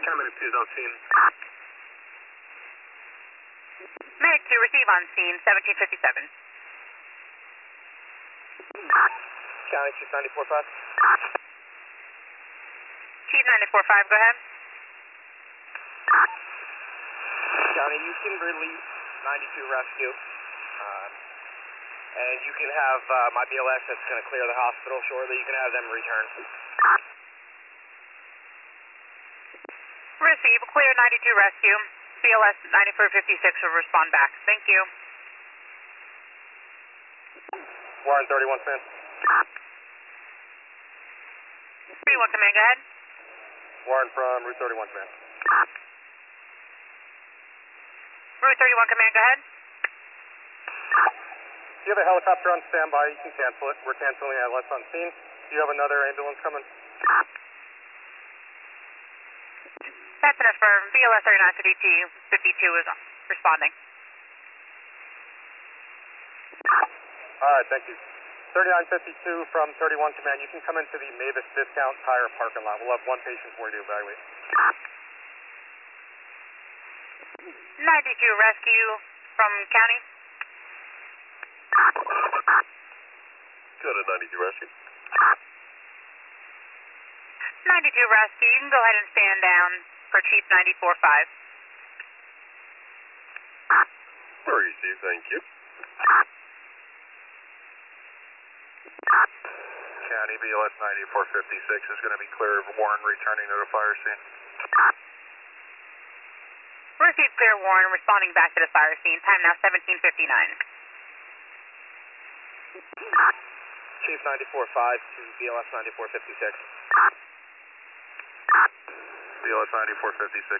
Medic 2 is on scene. Medic 2, receive on scene, 1757. County Chief 94.5. Chief 94.5, go ahead. County, you can release 92 rescue. And you can have my BLS that's going to clear the hospital shortly. You can have them return. Receive, clear 92 rescue. BLS 9456 will respond back. Thank you. Warren 31 Command. 31 Command, go ahead. Warren from Route 31 Command. Route 31 Command, go ahead. You have a helicopter on standby. You can cancel it. We're canceling LS on scene. Do you have another ambulance coming? That's an affirm. BLS 3952 is responding. All right, thank you. 3952 from 31 Command. You can come into the Mavis Discount Tire parking lot. We'll have one patient for you to evaluate. 92 rescue from county. Go to 92 rescue. 92 rescue, you can go ahead and stand down for Chief 94.5. Receive, thank you. County BLS 9456 is going to be clear of Warren returning to the fire scene. Receive clear Warren, responding back to the fire scene. Time now 1759. Chief 94.5 to BLS 9456. BLS 9456.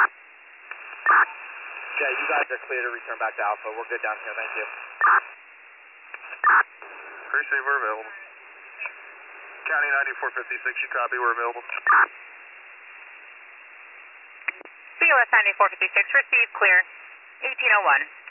Okay, you guys are clear to return back to Alpha. We're good down here, thank you. Receiver available. County 9456, you copy, we're available. BLS 9456, receive clear. 1801.